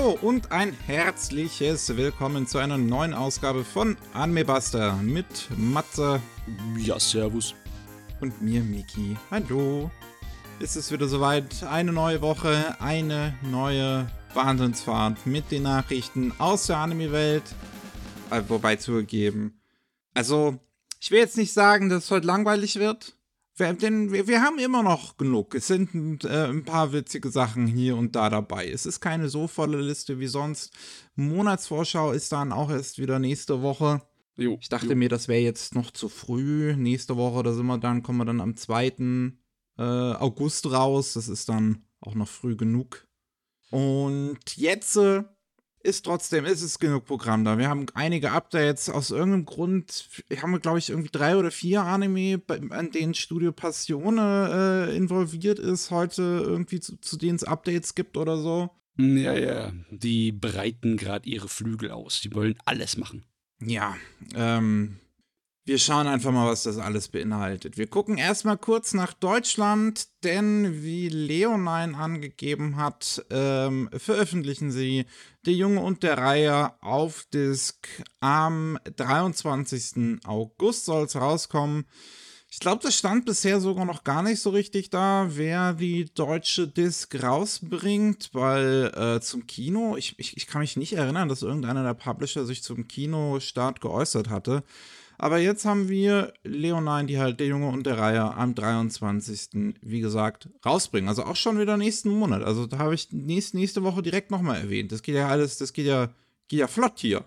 Hallo und ein herzliches Willkommen zu einer neuen Ausgabe von Anime-Buster mit Matze. Ja, servus. Und mir, Miki. Hallo. Es ist wieder soweit. Eine neue Woche, eine neue Wahnsinnsfahrt mit den Nachrichten aus der Anime-Welt. Wobei zugegeben. Also, ich will jetzt nicht sagen, dass es heute langweilig wird. Denn wir haben immer noch genug. Es sind ein paar witzige Sachen hier und da dabei. Es ist keine so volle Liste wie sonst. Monatsvorschau ist dann auch erst wieder nächste Woche. Ich dachte mir, das wäre jetzt noch zu früh. Nächste Woche, kommen wir dann am 2. August raus. Das ist dann auch noch früh genug. Und jetzt ist es genug Programm da. Wir haben einige Updates. Aus irgendeinem Grund haben wir, glaube ich, irgendwie 3 oder 4 Anime, an denen Studio Passione involviert ist, heute irgendwie zu denen es Updates gibt oder so. Ja. Die breiten gerade ihre Flügel aus. Die wollen alles machen. Ja, wir schauen einfach mal, was das alles beinhaltet. Wir gucken erstmal kurz nach Deutschland, denn wie Leonine angegeben hat, veröffentlichen sie Der Junge und der Reihe auf Disc. Am 23. August soll es rauskommen. Ich glaube, das stand bisher sogar noch gar nicht so richtig da, wer die deutsche Disc rausbringt, weil zum Kino, ich kann mich nicht erinnern, dass irgendeiner der Publisher sich zum Kinostart geäußert hatte. Aber jetzt haben wir Leonine, die halt Der Junge und der Reihe am 23. wie gesagt rausbringen. Also auch schon wieder nächsten Monat. Also da habe ich nächste Woche direkt nochmal erwähnt. Das geht ja flott hier.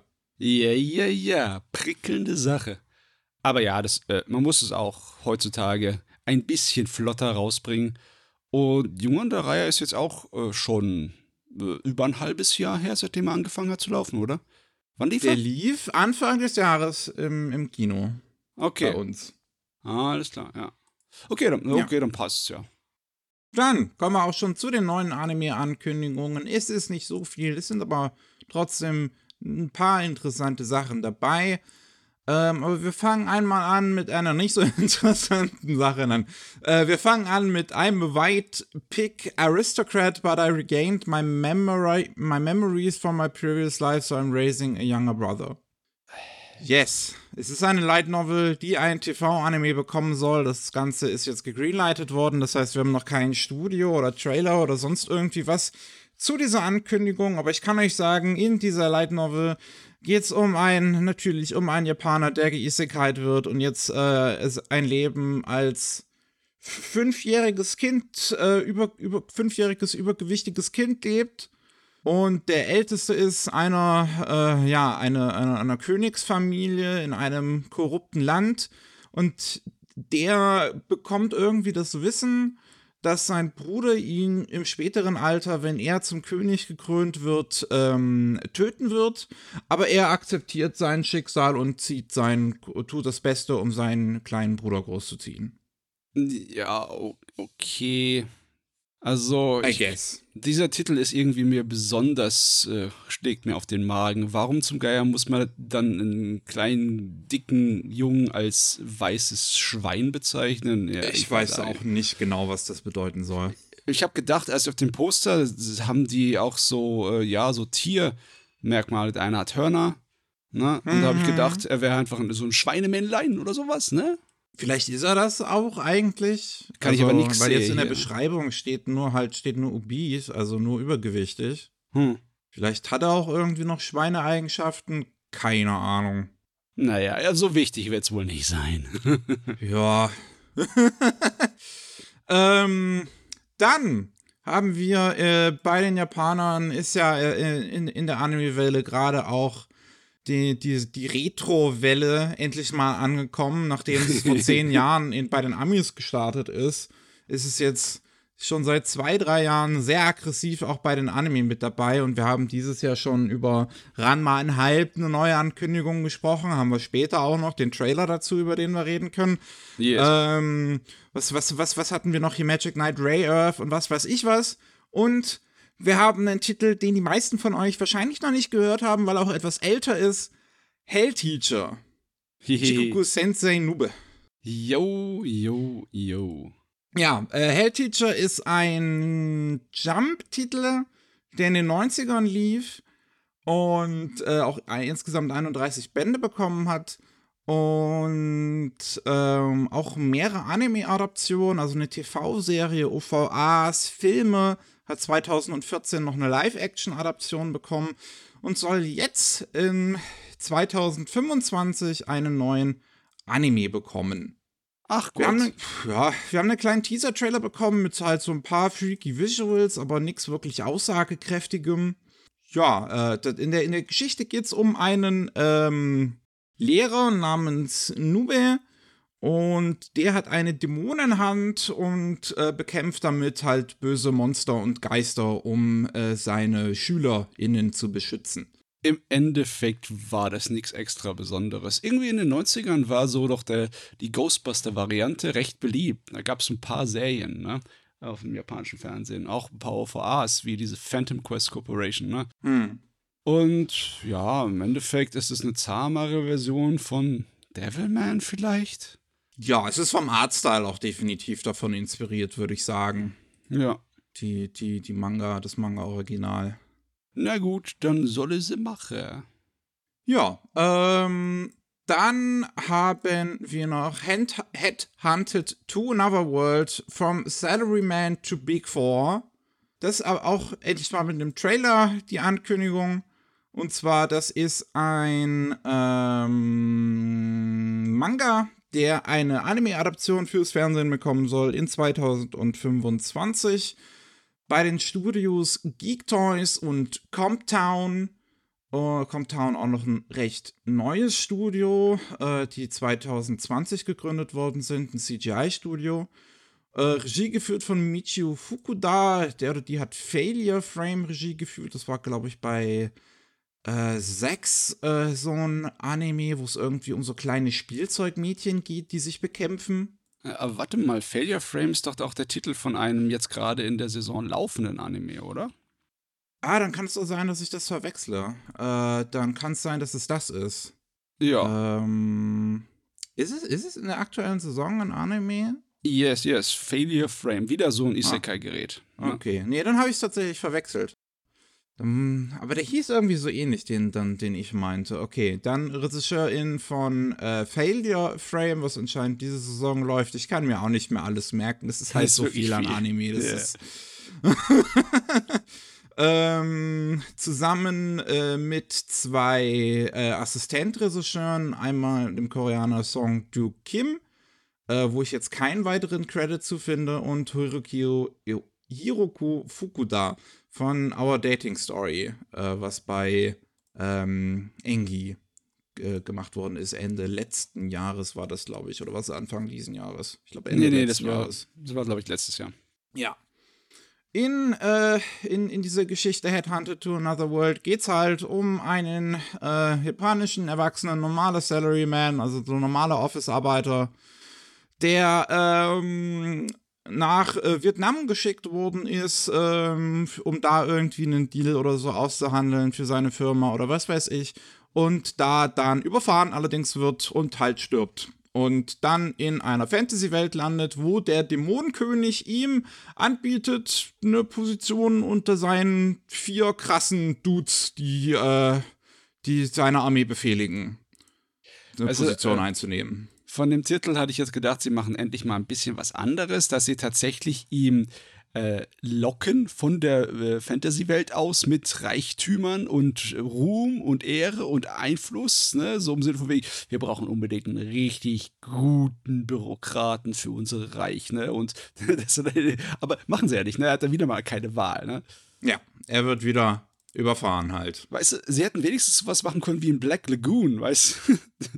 Ja. Prickelnde Sache. Aber ja, man muss es auch heutzutage ein bisschen flotter rausbringen. Und Junge und der Reihe ist jetzt auch schon über ein halbes Jahr her, seitdem er angefangen hat zu laufen, oder? Wann lief er? Der lief Anfang des Jahres im Kino. Okay. Bei uns. Alles klar, ja. Okay, dann passt's ja. Dann kommen wir auch schon zu den neuen Anime-Ankündigungen. Es ist nicht so viel, es sind aber trotzdem ein paar interessante Sachen dabei. Aber wir fangen einmal an mit einer nicht so interessanten Sache. Wir fangen an mit I'm a white pig aristocrat, but I regained my memories from my previous life, so I'm raising a younger brother. Yes, es ist eine Light Novel, die ein TV-Anime bekommen soll. Das Ganze ist jetzt gegreenlightet worden, das heißt, wir haben noch kein Studio oder Trailer oder sonst irgendwie was zu dieser Ankündigung. Aber ich kann euch sagen, in dieser Light Novel geht es natürlich um einen Japaner, der geisekait wird und jetzt ein Leben als 5-jähriges Kind, übergewichtiges Kind lebt. Und der Älteste ist einer Königsfamilie in einem korrupten Land. Und der bekommt irgendwie das Wissen, dass sein Bruder ihn im späteren Alter, wenn er zum König gekrönt wird, töten wird. Aber er akzeptiert sein Schicksal und tut das Beste, um seinen kleinen Bruder großzuziehen. Ja, okay. Also, dieser Titel ist irgendwie mir besonders, schlägt mir auf den Magen. Warum zum Geier muss man dann einen kleinen, dicken Jungen als weißes Schwein bezeichnen? Ja, ich weiß auch nicht genau, was das bedeuten soll. Ich habe gedacht, erst auf dem Poster haben die auch so Tiermerkmale. Der eine hat Hörner, ne? Und da habe ich gedacht, er wäre einfach so ein Schweinemännlein oder sowas, ne? Vielleicht ist er das auch eigentlich. Kann ich aber nichts sehen. Weil jetzt in der Beschreibung steht nur obese, also nur übergewichtig. Vielleicht hat er auch irgendwie noch Schweineeigenschaften. Keine Ahnung. Naja, so wichtig wird es wohl nicht sein. Ja. Dann haben wir bei den Japanern ist ja in der Anime-Welle gerade auch die Retro-Welle endlich mal angekommen, nachdem es vor 10 Jahren bei den Amis gestartet ist es jetzt schon seit 2-3 Jahren sehr aggressiv auch bei den Anime mit dabei und wir haben dieses Jahr schon über Ranma einhalb eine neue Ankündigung gesprochen, haben wir später auch noch den Trailer dazu, über den wir reden können. Yes. Was hatten wir noch hier? Magic Knight Ray Earth und was weiß ich was. Und wir haben einen Titel, den die meisten von euch wahrscheinlich noch nicht gehört haben, weil er auch etwas älter ist. Hellteacher. Shikoku Sensei Nube. Yo. Ja, Hellteacher ist ein Jump-Titel, der in den 90ern lief und auch insgesamt 31 Bände bekommen hat und auch mehrere Anime-Adaptionen, also eine TV-Serie, OVAs, Filme, hat 2014 noch eine Live-Action-Adaption bekommen und soll jetzt in 2025 einen neuen Anime bekommen. Ach Gott. Wir haben einen kleinen Teaser-Trailer bekommen mit halt so ein paar freaky Visuals, aber nichts wirklich Aussagekräftigem. Ja, in der Geschichte geht es um einen Lehrer namens Nube und der hat eine Dämonenhand und bekämpft damit halt böse Monster und Geister, um seine SchülerInnen zu beschützen. Im Endeffekt war das nichts extra Besonderes. Irgendwie in den 90ern war so doch die Ghostbuster-Variante recht beliebt. Da gab es ein paar Serien, ne? Auf dem japanischen Fernsehen. Auch ein paar OVAs, wie diese Phantom Quest Corporation, ne? Und ja, im Endeffekt ist es eine zahmere Version von Devilman vielleicht? Ja, es ist vom Artstyle auch definitiv davon inspiriert, würde ich sagen. Ja. Das Manga-Original. Na gut, dann solle sie machen. Ja, dann haben wir noch Headhunted to Another World, From Salaryman to Big Four. Das ist aber auch endlich mal mit einem Trailer die Ankündigung. Und zwar, das ist ein Manga, der eine Anime-Adaption fürs Fernsehen bekommen soll in 2025. Bei den Studios Geek Toys und Comptown. Comptown auch noch ein recht neues Studio, die 2020 gegründet worden sind, ein CGI-Studio. Regie geführt von Michio Fukuda, der oder die hat Failure Frame Regie geführt. Das war, glaube ich, bei 6 so ein Anime, wo es irgendwie um so kleine Spielzeugmädchen geht, die sich bekämpfen. Aber warte mal, Failure Frame ist doch auch der Titel von einem jetzt gerade in der Saison laufenden Anime, oder? Dann kann es doch sein, dass ich das verwechsle. Dann kann es sein, dass es das ist. Ja. Ist es in der aktuellen Saison ein Anime? Yes. Failure Frame. Wieder so ein Isekai-Gerät. Okay. Nee, dann habe ich es tatsächlich verwechselt. Aber der hieß irgendwie so ähnlich, den ich meinte. Okay, dann Regisseurin von Failure Frame, was anscheinend diese Saison läuft. Ich kann mir auch nicht mehr alles merken. Das ist halt so viel an Anime. Das ist zusammen mit 2 Assistentregisseuren, einmal dem Koreaner Song Do Kim, wo ich jetzt keinen weiteren Credit zu finde, und Hiroku Fukuda von Our Dating Story, was bei Engi gemacht worden ist. Ende letzten Jahres war das, glaube ich, oder was Anfang diesen Jahres? Ich glaube Ende letzten Jahres. Das war, glaube ich, letztes Jahr. Ja. In dieser Geschichte Headhunted to Another World geht's halt um einen japanischen, erwachsenen, normaler Salaryman, also so ein normaler Office-Arbeiter, der nach Vietnam geschickt worden ist, um da irgendwie einen Deal oder so auszuhandeln für seine Firma oder was weiß ich, und da dann überfahren allerdings wird und halt stirbt. Und dann in einer Fantasy-Welt landet, wo der Dämonenkönig ihm anbietet, eine Position unter seinen 4 krassen Dudes, die seine Armee befehligen, eine Position einzunehmen. Von dem Titel hatte ich jetzt gedacht, sie machen endlich mal ein bisschen was anderes, dass sie tatsächlich ihm locken von der Fantasy-Welt aus mit Reichtümern und Ruhm und Ehre und Einfluss, ne? So im Sinne von wegen, wir brauchen unbedingt einen richtig guten Bürokraten für unser Reich, ne? Und aber machen sie ja nicht, ne? Er hat dann wieder mal keine Wahl, ne? Ja, er wird wieder überfahren halt. Weißt du, sie hätten wenigstens sowas machen können wie in Black Lagoon, weißt du?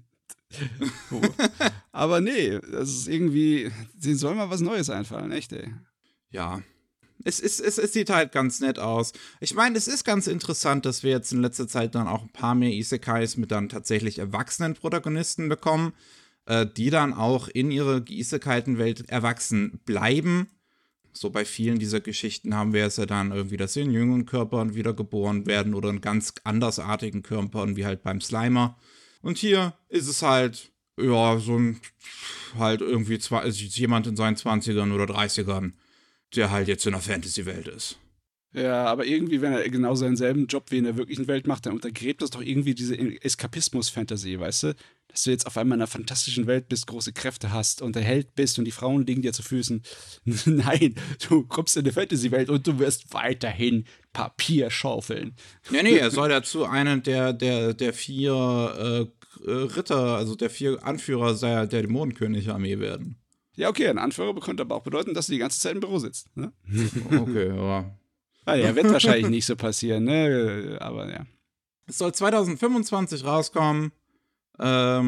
Aber nee, das ist irgendwie, denen soll mal was Neues einfallen, echt, ey. Ja, es sieht halt ganz nett aus. Ich meine, es ist ganz interessant, dass wir jetzt in letzter Zeit dann auch ein paar mehr Isekais mit dann tatsächlich erwachsenen Protagonisten bekommen, die dann auch in ihrer Isekai-Welt erwachsen bleiben. So bei vielen dieser Geschichten haben wir es ja dann irgendwie, dass sie in jüngeren Körpern wiedergeboren werden oder in ganz andersartigen Körpern, wie halt beim Slimer. Und hier ist es halt, ja, so ein, halt irgendwie jemand in seinen 20ern oder 30ern, der halt jetzt in einer Fantasy-Welt ist. Ja, aber irgendwie, wenn er genau seinen selben Job wie in der wirklichen Welt macht, dann untergräbt das doch irgendwie diese Eskapismus-Fantasie, weißt du? Dass du jetzt auf einmal in einer fantastischen Welt bist, große Kräfte hast und der Held bist und die Frauen liegen dir zu Füßen. Nein, du kommst in eine Fantasy-Welt und du wirst weiterhin Papier schaufeln. Nee, er soll dazu einen der 4 Ritter, also der 4 Anführer der Dämonenkönig-Armee werden. Ja, okay, ein Anführer könnte aber auch bedeuten, dass du die ganze Zeit im Büro sitzt. Ne? Okay, ja. Ja, wird wahrscheinlich nicht so passieren, ne? Aber ja. Es soll 2025 rauskommen. Ja.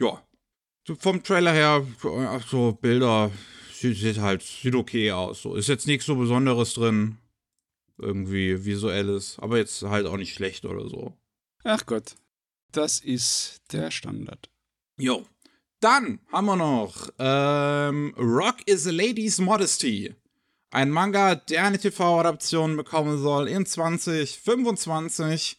Vom Trailer her, so Bilder, sieht okay aus. So. Ist jetzt nichts so Besonderes drin. Irgendwie Visuelles. Aber jetzt halt auch nicht schlecht oder so. Ach Gott. Das ist der Standard. Jo. Dann haben wir noch Rock is a Lady's Modesty. Ein Manga, der eine TV-Adaption bekommen soll in 2025.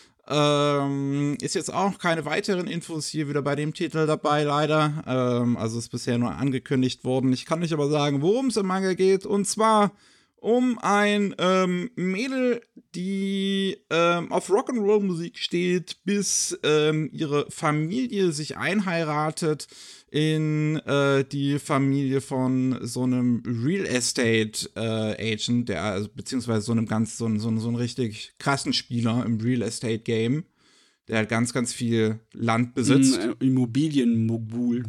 Ist jetzt auch keine weiteren Infos hier wieder bei dem Titel dabei, leider. Also ist bisher nur angekündigt worden. Ich kann euch aber sagen, worum es im Manga geht. Und zwar um ein Mädel, die auf Rock'n'Roll-Musik steht, bis ihre Familie sich einheiratet in die Familie von so einem Real Estate Agent, der beziehungsweise so einem richtig krassen Spieler im Real Estate Game, der halt ganz, ganz viel Land besitzt. Immobilienmogul.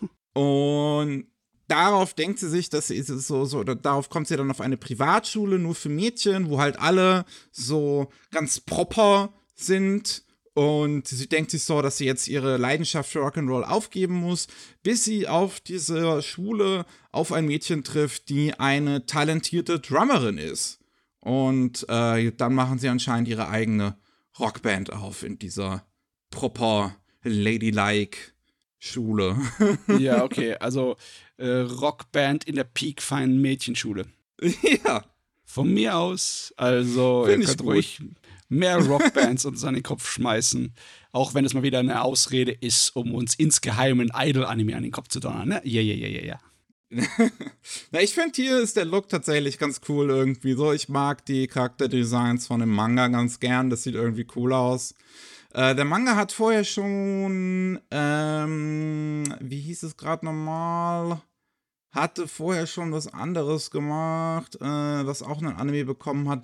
Und darauf denkt sie sich, dass sie darauf kommt sie dann auf eine Privatschule nur für Mädchen, wo halt alle so ganz proper sind. Und sie denkt sich so, dass sie jetzt ihre Leidenschaft für Rock'n'Roll aufgeben muss, bis sie auf dieser Schule auf ein Mädchen trifft, die eine talentierte Drummerin ist. Und dann machen sie anscheinend ihre eigene Rockband auf in dieser proper, ladylike Schule. Ja, okay, also Rockband in der peakfeinen Mädchenschule. Ja. Von mir aus, also ihr könnt ruhig mehr Rockbands uns an den Kopf schmeißen, auch wenn es mal wieder eine Ausrede ist, um uns insgeheim ein Idol-Anime an den Kopf zu donnern, ne? Ja. Na, ich finde, hier ist der Look tatsächlich ganz cool irgendwie so. Ich mag die Charakterdesigns von dem Manga ganz gern, das sieht irgendwie cool aus. Der Manga hat vorher schon, wie hieß es gerade nochmal? Hatte vorher schon was anderes gemacht, was auch einen Anime bekommen hat.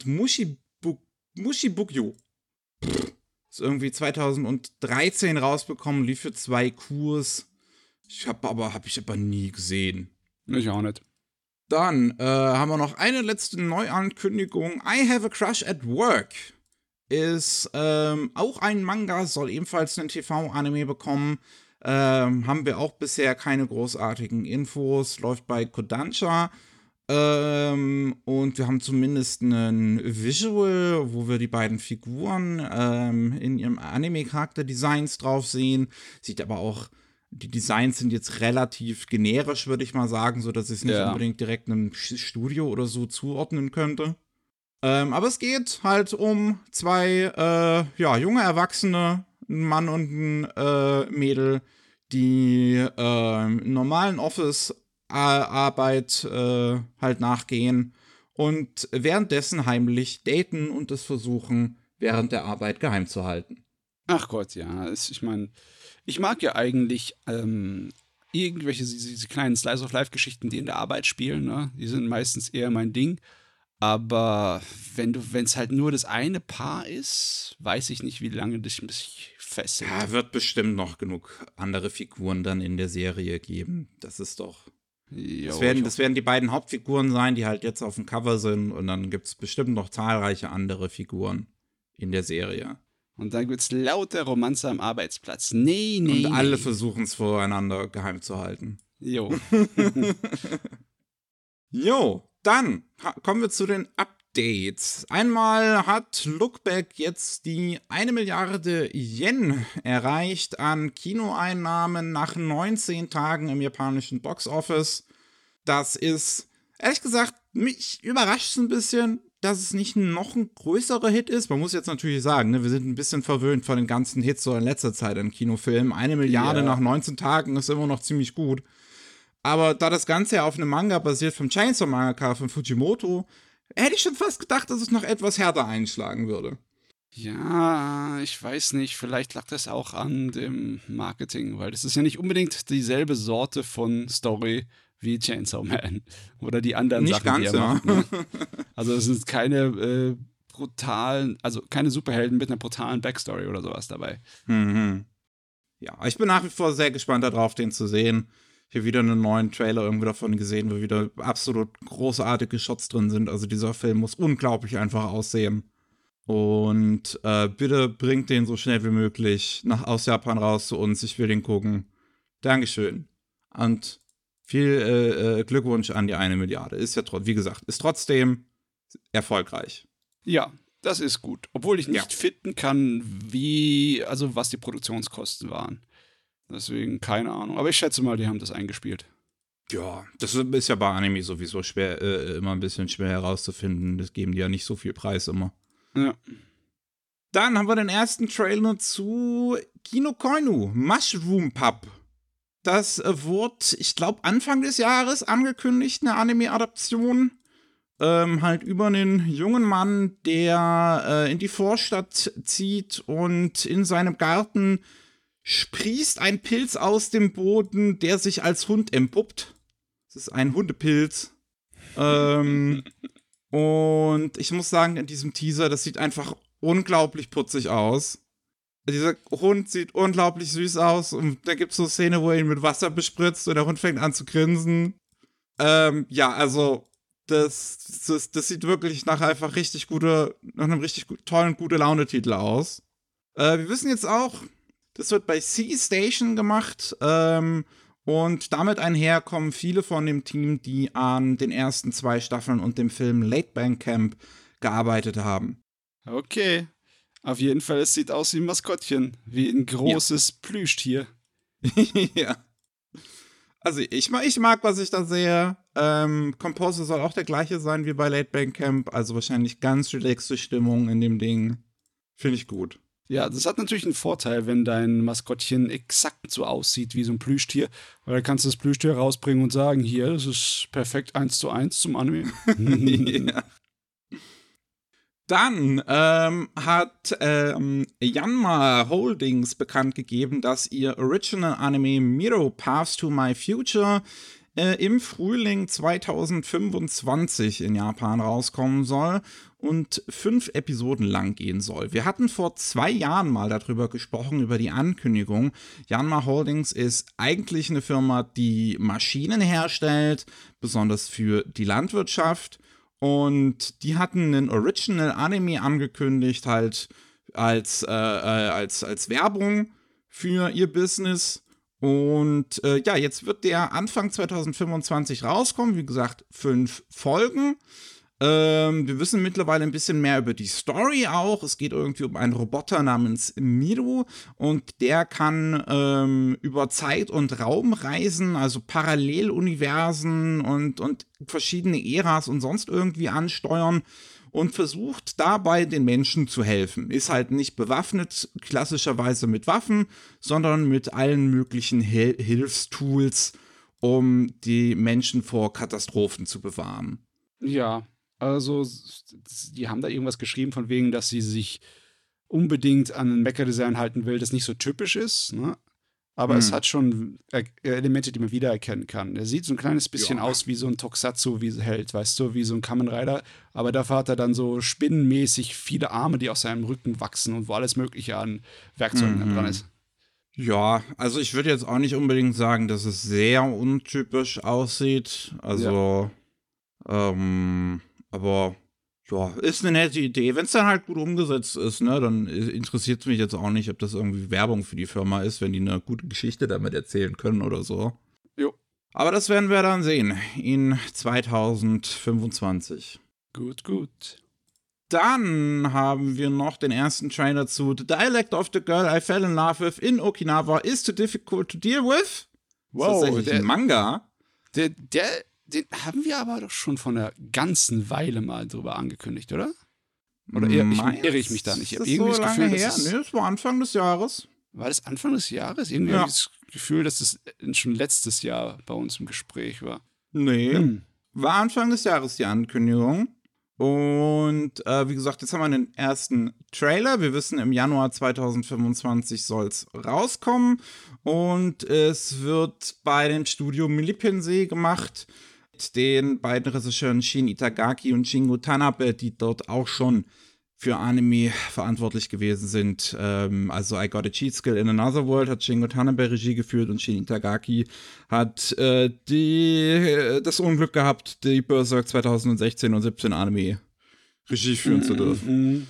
Mushibugyo. Ist irgendwie 2013 rausbekommen, lief für 2 Kurs. Hab ich aber nie gesehen. Ich auch nicht. Dann haben wir noch eine letzte Neuankündigung. I Have a Crush at Work ist auch ein Manga, soll ebenfalls einen TV-Anime bekommen. Haben wir auch bisher keine großartigen Infos. Läuft bei Kodansha. Und wir haben zumindest einen Visual, wo wir die beiden Figuren in ihrem Anime-Charakter-Designs drauf sehen. Sieht aber auch, die Designs sind jetzt relativ generisch, würde ich mal sagen, so dass ich es nicht unbedingt direkt einem Studio oder so zuordnen könnte. Aber es geht halt um 2 junge Erwachsene, ein Mann und ein Mädel, die normalen Office-Arbeit halt nachgehen und währenddessen heimlich daten und es versuchen, während der Arbeit geheim zu halten. Ach Gott, ja. Ich meine, ich mag ja eigentlich irgendwelche diese kleinen Slice-of-Life-Geschichten, die in der Arbeit spielen, ne? Die sind meistens eher mein Ding. Aber wenn es halt nur das eine Paar ist, weiß ich nicht, wie lange das mich fesselt. Ja, wird bestimmt noch genug andere Figuren dann in der Serie geben. Das ist doch. Das werden die beiden Hauptfiguren sein, die halt jetzt auf dem Cover sind. Und dann gibt es bestimmt noch zahlreiche andere Figuren in der Serie. Und dann gibt es lauter Romanze am Arbeitsplatz. Nee. Und alle versuchen es voreinander geheim zu halten. Jo. Jo. Dann kommen wir zu den Updates. Einmal hat Lookback jetzt die 1 Milliarde Yen erreicht an Kinoeinnahmen nach 19 Tagen im japanischen Boxoffice. Das ist, ehrlich gesagt, mich überrascht es ein bisschen, dass es nicht noch ein größerer Hit ist. Man muss jetzt natürlich sagen, ne, wir sind ein bisschen verwöhnt von den ganzen Hits so in letzter Zeit an Kinofilmen. 1 Milliarde nach 19 Tagen ist immer noch ziemlich gut. Aber da das Ganze ja auf einem Manga basiert vom Chainsaw-Mangaka von Fujimoto, hätte ich schon fast gedacht, dass es noch etwas härter einschlagen würde. Ja, ich weiß nicht, vielleicht lag das auch an dem Marketing, weil das ist ja nicht unbedingt dieselbe Sorte von Story wie Chainsaw Man oder die anderen nicht Sachen, ganz, die er macht. Ne? Also es sind keine brutalen, also keine Superhelden mit einer brutalen Backstory oder sowas dabei. Mhm. Ja, ich bin nach wie vor sehr gespannt darauf, den zu sehen. Hier wieder einen neuen Trailer irgendwie davon gesehen, wo wieder absolut großartige Shots drin sind. Also dieser Film muss unglaublich einfach aussehen. Und bitte bringt den so schnell wie möglich aus Japan raus zu uns. Ich will den gucken. Dankeschön. Und viel Glückwunsch an die 1 Milliarde. Ist ja, wie gesagt, ist trotzdem erfolgreich. Ja, das ist gut. Obwohl ich nicht finden kann, was die Produktionskosten waren. Deswegen keine Ahnung. Aber ich schätze mal, die haben das eingespielt. Ja, das ist ja bei Anime sowieso schwer, immer ein bisschen schwer herauszufinden. Das geben die ja nicht so viel Preis immer. Ja. Dann haben wir den ersten Trailer zu Kinokoinu, Mushroom Pub. Das wurde, ich glaube, Anfang des Jahres angekündigt, eine Anime-Adaption. Halt über einen jungen Mann, der in die Vorstadt zieht und in seinem Garten sprießt ein Pilz aus dem Boden, der sich als Hund entpuppt. Das ist ein Hundepilz. Und ich muss sagen, in diesem Teaser, das sieht einfach unglaublich putzig aus. Dieser Hund sieht unglaublich süß aus und da gibt es so eine Szene, wo er ihn mit Wasser bespritzt und der Hund fängt an zu grinsen. Ja, also das sieht wirklich nach einem richtig tollen, Gute-Laune-Titel aus. Wir wissen jetzt auch, das wird bei C-Station gemacht und damit einher kommen viele von dem Team, die an den ersten 2 Staffeln und dem Film Late Bank Camp gearbeitet haben. Okay. Auf jeden Fall, es sieht aus wie ein Maskottchen. Wie ein großes Plüschtier. Ja. Also ich mag, was ich da sehe. Composer soll auch der gleiche sein wie bei Late Bank Camp. Also wahrscheinlich ganz relaxte Stimmung in dem Ding. Finde ich gut. Ja, das hat natürlich einen Vorteil, wenn dein Maskottchen exakt so aussieht wie so ein Plüschtier. Weil dann kannst du das Plüschtier rausbringen und sagen, hier, das ist perfekt 1:1 zum Anime. Ja. Dann hat Yanmar Holdings bekannt gegeben, dass ihr Original Anime Miro Paths to My Future im Frühling 2025 in Japan rauskommen soll und 5 Episoden lang gehen soll. Wir hatten vor 2 Jahren mal darüber gesprochen, über die Ankündigung. Yanmar Holdings ist eigentlich eine Firma, die Maschinen herstellt, besonders für die Landwirtschaft. Und die hatten einen Original Anime angekündigt, halt als Werbung für ihr Business. Und jetzt wird der Anfang 2025 rauskommen. Wie gesagt, 5 Folgen. Wir wissen mittlerweile ein bisschen mehr über die Story auch. Es geht irgendwie um einen Roboter namens Miro und der kann über Zeit und Raum reisen, also Paralleluniversen und verschiedene Äras und sonst irgendwie ansteuern und versucht dabei den Menschen zu helfen. Ist halt nicht bewaffnet, klassischerweise mit Waffen, sondern mit allen möglichen Hilfstools, um die Menschen vor Katastrophen zu bewahren. Ja. Also, die haben da irgendwas geschrieben von wegen, dass sie sich unbedingt an ein Mecha-Design halten will, das nicht so typisch ist, ne? Aber es hat schon Elemente, die man wiedererkennen kann. Er sieht so ein kleines bisschen aus wie so ein Tokusatsu-Held, weißt du, wie so ein Kamen Rider. Aber dafür hat er dann so spinnenmäßig viele Arme, die aus seinem Rücken wachsen und wo alles Mögliche an Werkzeugen dran ist. Ja, also ich würde jetzt auch nicht unbedingt sagen, dass es sehr untypisch aussieht. Also, aber ja, ist eine nette Idee. Wenn es dann halt gut umgesetzt ist, ne, dann interessiert es mich jetzt auch nicht, ob das irgendwie Werbung für die Firma ist, wenn die eine gute Geschichte damit erzählen können oder so. Jo. Aber das werden wir dann sehen in 2025. Gut. Dann haben wir noch den ersten Trailer zu The Dialect of the Girl I Fell in Love With in Okinawa is Too Difficult to Deal With. Wow, das ist tatsächlich ein Manga. Den haben wir aber doch schon vor einer ganzen Weile mal drüber angekündigt, oder? Oder irre ich mich da nicht? Ich habe irgendwie so das Gefühl, her? Nee, das war Anfang des Jahres. War das Anfang des Jahres? Irgendwie habe ich das Gefühl, dass das schon letztes Jahr bei uns im Gespräch war. Nee, war Anfang des Jahres die Ankündigung. Und wie gesagt, jetzt haben wir den ersten Trailer. Wir wissen, im Januar 2025 soll es rauskommen. Und es wird bei dem Studio Millipinsee gemacht. Mit den beiden Regisseuren Shin Itagaki und Shingo Tanabe, die dort auch schon für Anime verantwortlich gewesen sind. Also I Got a Cheat Skill in Another World hat Shingo Tanabe Regie geführt und Shin Itagaki hat das Unglück gehabt, die Berserk 2016 und 17 Anime Regie führen zu dürfen.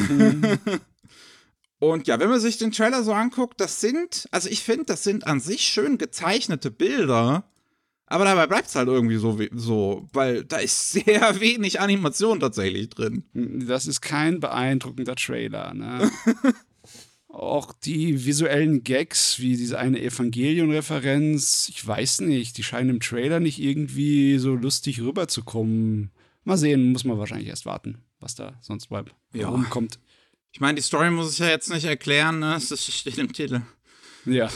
Und ja, wenn man sich den Trailer so anguckt, ich finde, das sind an sich schön gezeichnete Bilder, aber dabei bleibt es halt irgendwie so, weil da ist sehr wenig Animation tatsächlich drin. Das ist kein beeindruckender Trailer, ne? Auch die visuellen Gags, wie diese eine Evangelion-Referenz, ich weiß nicht, die scheinen im Trailer nicht irgendwie so lustig rüberzukommen. Mal sehen, muss man wahrscheinlich erst warten, was da sonst bleibt. Kommt. Ich meine, die Story muss ich ja jetzt nicht erklären, ne? Das steht im Titel. Ja.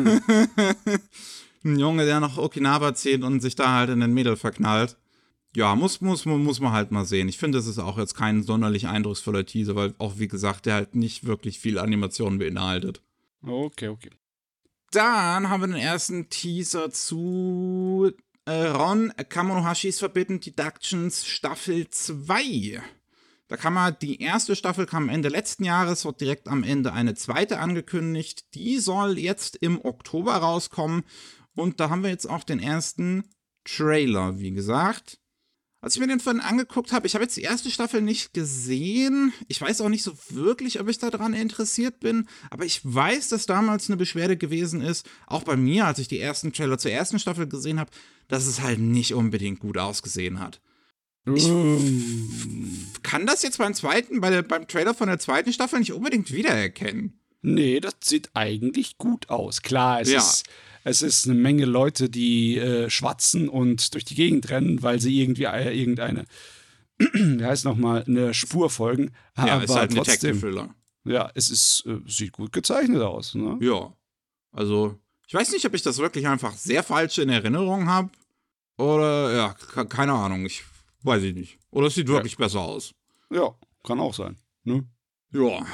Ein Junge, der nach Okinawa zieht und sich da halt in den Mädel verknallt. Ja, muss man halt mal sehen. Ich finde, das ist auch jetzt kein sonderlich eindrucksvoller Teaser, weil auch, wie gesagt, der halt nicht wirklich viel Animation beinhaltet. Okay. Dann haben wir den ersten Teaser zu Ron Kamonohashis Forbidden Deductions Staffel 2. Die erste Staffel kam Ende letzten Jahres, wird direkt am Ende eine zweite angekündigt. Die soll jetzt im Oktober rauskommen. Und da haben wir jetzt auch den ersten Trailer, wie gesagt. Als ich mir den vorhin angeguckt habe, ich habe jetzt die erste Staffel nicht gesehen. Ich weiß auch nicht so wirklich, ob ich daran interessiert bin. Aber ich weiß, dass damals eine Beschwerde gewesen ist, auch bei mir, als ich die ersten Trailer zur ersten Staffel gesehen habe, dass es halt nicht unbedingt gut ausgesehen hat. Ich kann das jetzt beim Trailer von der zweiten Staffel nicht unbedingt wiedererkennen. Nee, das sieht eigentlich gut aus. Klar, es ist eine Menge Leute, die schwatzen und durch die Gegend rennen, weil sie irgendwie irgendeine, wie heißt nochmal, eine Spur folgen. Ja, aber ist halt ein Detective-Thriller. Ja, sieht gut gezeichnet aus, ne? Ja, also ich weiß nicht, ob ich das wirklich einfach sehr falsch in Erinnerung habe oder, ja, keine Ahnung, weiß ich nicht. Oder es sieht wirklich besser aus. Ja, kann auch sein, ne? Ja,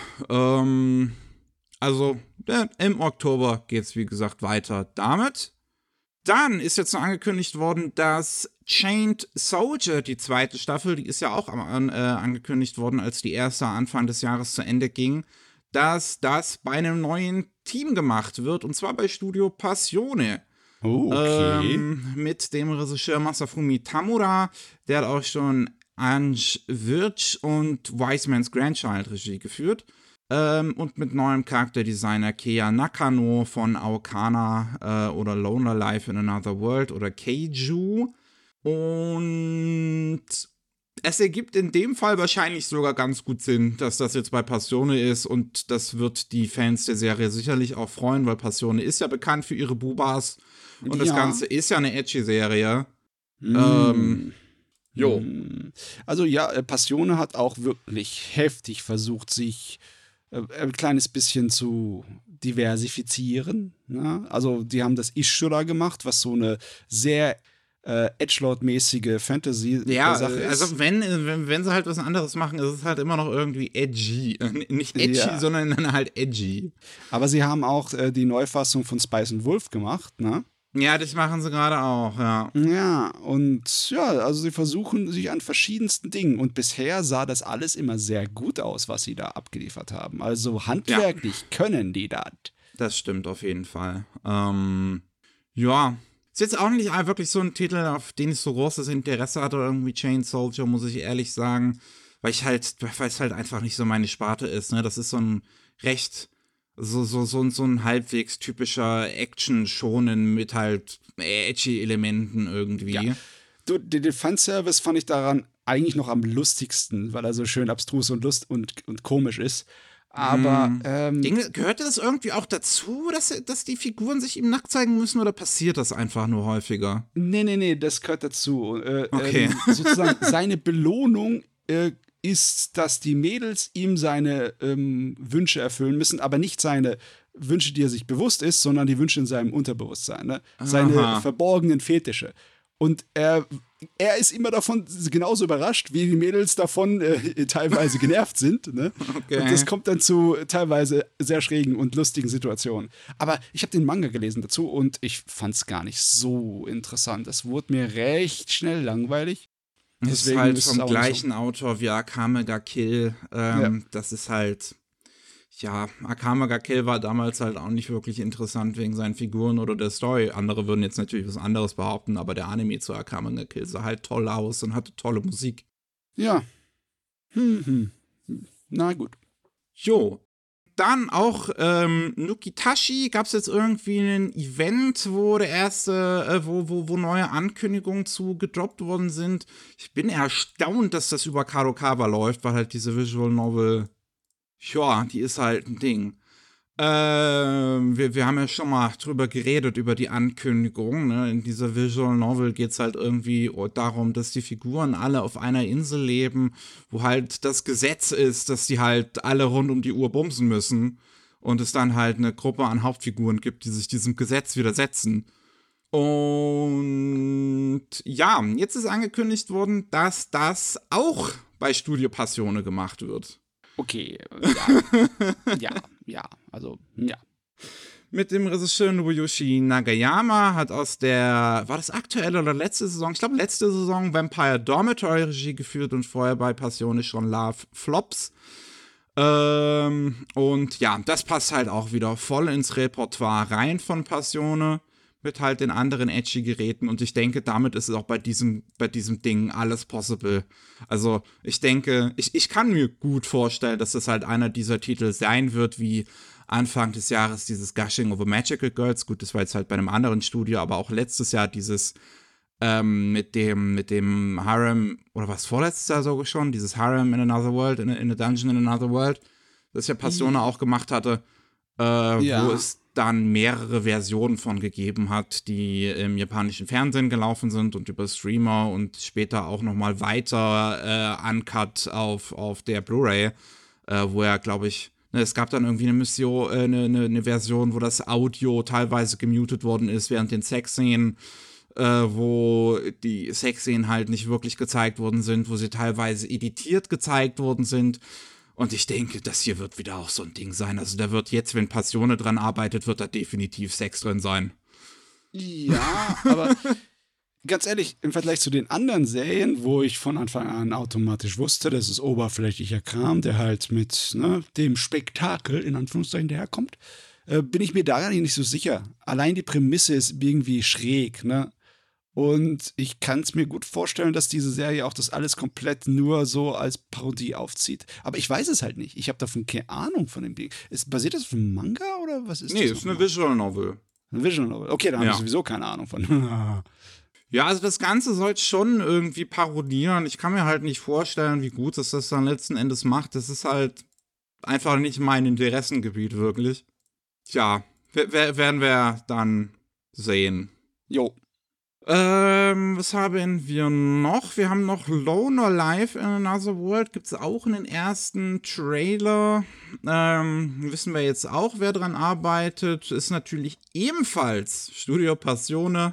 also im Oktober geht's, wie gesagt, weiter damit. Dann ist jetzt noch angekündigt worden, dass Chained Soldier, die zweite Staffel, die ist ja auch angekündigt worden, als die erste Anfang des Jahres zu Ende ging, dass das bei einem neuen Team gemacht wird, und zwar bei Studio Passione. Oh, okay. Mit dem Regisseur Masafumi Tamura, der hat auch schon Ange Virch und Wise Man's Grandchild Regie geführt. Und mit neuem Charakterdesigner Keiya Nakano von Aokana oder Loner Life in Another World oder Keiju. Und es ergibt in dem Fall wahrscheinlich sogar ganz gut Sinn, dass das jetzt bei Passione ist, und das wird die Fans der Serie sicherlich auch freuen, weil Passione ist ja bekannt für ihre Bubas. Und das Ganze ist ja eine Edgy-Serie. Also ja, Passione hat auch wirklich heftig versucht, sich ein kleines bisschen zu diversifizieren. Ne? Also die haben das Ishura gemacht, was so eine sehr Edgelord-mäßige Fantasy-Sache ist. Also wenn sie halt was anderes machen, ist es halt immer noch irgendwie edgy. Nicht edgy, sondern dann halt edgy. Aber sie haben auch die Neufassung von Spice and Wolf gemacht, ne? Ja, das machen sie gerade auch, ja. Ja, und ja, also sie versuchen sich an verschiedensten Dingen. Und bisher sah das alles immer sehr gut aus, was sie da abgeliefert haben. Also handwerklich können die das. Das stimmt auf jeden Fall. Ja, ist jetzt auch nicht wirklich so ein Titel, auf den ich so großes Interesse hatte, irgendwie Chained Soldier, muss ich ehrlich sagen. Weil es halt einfach nicht so meine Sparte ist, ne? Das ist so ein recht so ein halbwegs typischer Action-Shonen mit halt edgy Elementen irgendwie. Ja. Du, den Fanservice fand ich daran eigentlich noch am lustigsten, weil er so schön abstrus und und komisch ist. Aber gehörte das irgendwie auch dazu, dass die Figuren sich ihm nackt zeigen müssen, oder passiert das einfach nur häufiger? Nee, das gehört dazu. Okay. Sozusagen seine Belohnung ist, dass die Mädels ihm seine Wünsche erfüllen müssen, aber nicht seine Wünsche, die er sich bewusst ist, sondern die Wünsche in seinem Unterbewusstsein, ne? Seine verborgenen Fetische. Und er ist immer davon genauso überrascht, wie die Mädels davon teilweise genervt sind. Ne? Okay. Und das kommt dann zu teilweise sehr schrägen und lustigen Situationen. Aber ich habe den Manga gelesen dazu und ich fand es gar nicht so interessant. Es wurde mir recht schnell langweilig. Das ist halt vom gleichen Autor wie Akame ga Kill. Das ist halt, ja, Akame ga Kill war damals halt auch nicht wirklich interessant wegen seinen Figuren oder der Story. Andere würden jetzt natürlich was anderes behaupten, aber der Anime zu Akame ga Kill sah halt toll aus und hatte tolle Musik. Ja. Na gut. Jo. Dann auch Nukitashi, gab es jetzt irgendwie ein Event, wo der erste, wo neue Ankündigungen zu gedroppt worden sind. Ich bin erstaunt, dass das über Kadokawa läuft, weil halt diese Visual Novel, ja, die ist halt ein Ding. Wir haben ja schon mal drüber geredet, über die Ankündigung. Ne? In dieser Visual Novel geht es halt irgendwie darum, dass die Figuren alle auf einer Insel leben, wo halt das Gesetz ist, dass die halt alle rund um die Uhr bumsen müssen und es dann halt eine Gruppe an Hauptfiguren gibt, die sich diesem Gesetz widersetzen. Und ja, jetzt ist angekündigt worden, dass das auch bei Studio Passione gemacht wird. Okay, ja. Ja. Mit dem Regisseur Nobuyoshi Nagayama hat aus der, war das aktuelle oder letzte Saison? Ich glaube, letzte Saison Vampire Dormitory Regie geführt und vorher bei Passione schon Love Flops. Und ja, das passt halt auch wieder voll ins Repertoire rein von Passione. Mit halt den anderen edgy Geräten und ich denke, damit ist es auch bei diesem Ding alles possible. Also ich denke, ich kann mir gut vorstellen, dass das halt einer dieser Titel sein wird, wie Anfang des Jahres dieses Gushing Over Magical Girls. Gut, das war jetzt halt bei einem anderen Studio, aber auch letztes Jahr dieses mit dem Harem, oder was, vorletztes Jahr sogar schon, dieses Harem in Another World, in a Dungeon in Another World, das ja Passione auch gemacht hatte, wo es dann mehrere Versionen von gegeben hat, die im japanischen Fernsehen gelaufen sind und über Streamer und später auch nochmal weiter uncut auf der Blu-ray, wo er, glaube ich, es gab dann irgendwie eine Version, wo das Audio teilweise gemutet worden ist während den Sexszenen, wo die Sexszenen halt nicht wirklich gezeigt worden sind, wo sie teilweise editiert gezeigt worden sind. Und ich denke, das hier wird wieder auch so ein Ding sein. Also da wird jetzt, wenn Passione dran arbeitet, wird da definitiv Sex drin sein. Ja, aber ganz ehrlich, im Vergleich zu den anderen Serien, wo ich von Anfang an automatisch wusste, das ist oberflächlicher Kram, der halt mit dem Spektakel, in Anführungszeichen, daherkommt, bin ich mir da gar nicht so sicher. Allein die Prämisse ist irgendwie schräg, ne? Und ich kann es mir gut vorstellen, dass diese Serie auch das alles komplett nur so als Parodie aufzieht. Aber ich weiß es halt nicht. Ich habe davon keine Ahnung von dem Ding. Basiert das auf einem Manga oder was ist das? Nee, ist eine Visual Novel. Eine Visual Novel. Okay, da habe ich sowieso keine Ahnung von. Ja, also das Ganze soll schon irgendwie parodieren. Ich kann mir halt nicht vorstellen, wie gut es das dann letzten Endes macht. Das ist halt einfach nicht mein Interessengebiet, wirklich. Tja, werden wir dann sehen. Jo. Was haben wir noch? Wir haben noch Loner Live in Another World. Gibt es auch einen ersten Trailer. Wissen wir jetzt auch, wer dran arbeitet. Ist natürlich ebenfalls Studio Passione.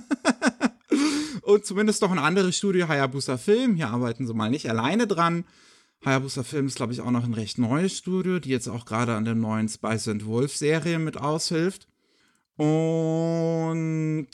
Und zumindest noch ein anderes Studio, Hayabusa Film. Hier arbeiten sie mal nicht alleine dran. Hayabusa Film ist, glaube ich, auch noch ein recht neues Studio, die jetzt auch gerade an der neuen Spice & Wolf Serie mit aushilft. Und